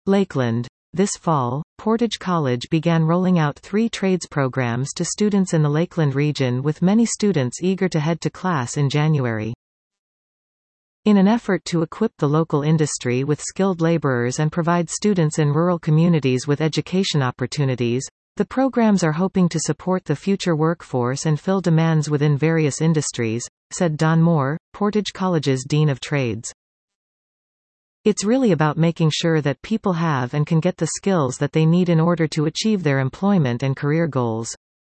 Lakeland. This fall, Portage College began rolling out 3 trades programs to students in the Lakeland region, with many students eager to head to class in January. In an effort to equip the local industry with skilled laborers and provide students in rural communities with education opportunities, the programs are hoping to support the future workforce and fill demands within various industries, said Don Moore, Portage College's Dean of Trades. It's really about making sure that people have and can get the skills that they need in order to achieve their employment and career goals.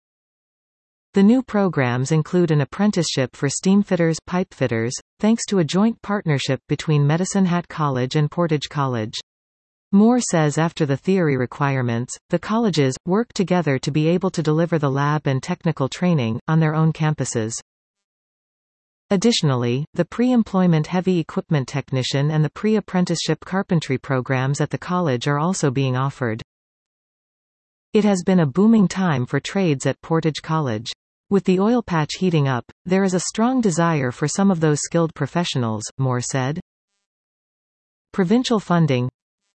The new programs include an apprenticeship for steamfitters, pipefitters, thanks to a joint partnership between Medicine Hat College and Portage College. Moore says after the theory requirements, the colleges work together to be able to deliver the lab and technical training on their own campuses. Additionally, the pre-employment heavy equipment technician and the pre-apprenticeship carpentry programs at the college are also being offered. It has been a booming time for trades at Portage College. With the oil patch heating up, there is a strong desire for some of those skilled professionals, Moore said. Provincial funding.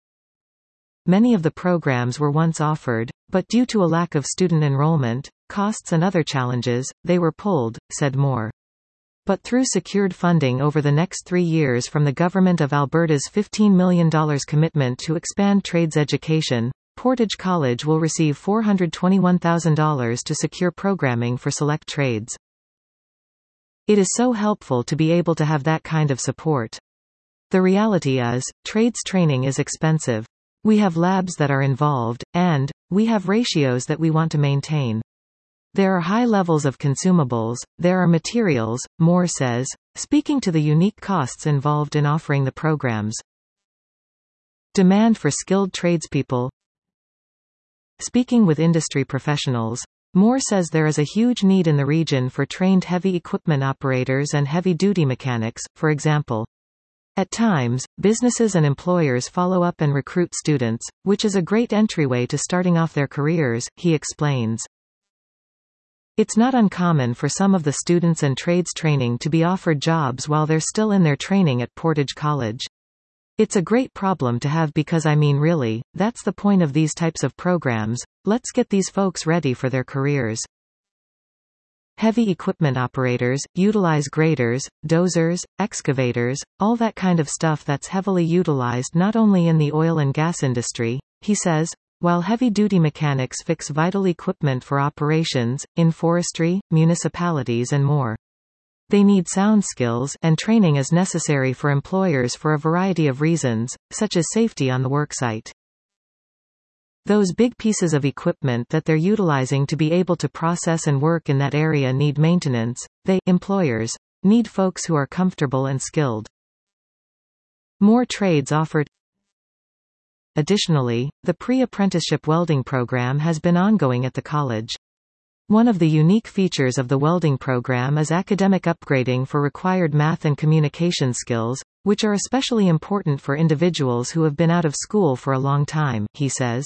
Many of the programs were once offered, but due to a lack of student enrollment, costs and other challenges, they were pulled, said Moore. But through secured funding over the next 3 years from the Government of Alberta's $15 million commitment to expand trades education, Portage College will receive $421,000 to secure programming for select trades. It is so helpful to be able to have that kind of support. The reality is, trades training is expensive. We have labs that are involved, and we have ratios that we want to maintain. There are high levels of consumables, there are materials, Moore says, speaking to the unique costs involved in offering the programs. Demand for skilled tradespeople. Speaking with industry professionals, Moore says there is a huge need in the region for trained heavy equipment operators and heavy-duty mechanics, for example. At times, businesses and employers follow up and recruit students, which is a great entryway to starting off their careers, he explains. It's not uncommon for some of the students and trades training to be offered jobs while they're still in their training at Portage College. It's a great problem to have because really, that's the point of these types of programs. Let's get these folks ready for their careers. Heavy equipment operators utilize graders, dozers, excavators, all that kind of stuff that's heavily utilized not only in the oil and gas industry, he says, while heavy-duty mechanics fix vital equipment for operations, in forestry, municipalities and more. They need sound skills, and training is necessary for employers for a variety of reasons, such as safety on the worksite. Those big pieces of equipment that they're utilizing to be able to process and work in that area need maintenance. Employers, need folks who are comfortable and skilled. More trades offered. Additionally, the pre-apprenticeship welding program has been ongoing at the college. One of the unique features of the welding program is academic upgrading for required math and communication skills, which are especially important for individuals who have been out of school for a long time, he says.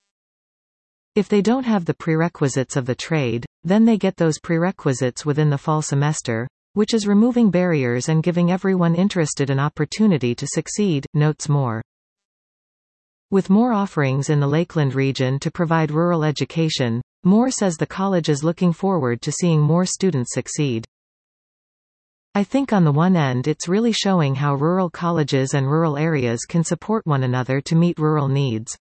If they don't have the prerequisites of the trade, then they get those prerequisites within the fall semester, which is removing barriers and giving everyone interested an opportunity to succeed, notes Moore. With more offerings in the Lakeland region to provide rural education, Moore says the college is looking forward to seeing more students succeed. I think on the one end it's really showing how rural colleges and rural areas can support one another to meet rural needs.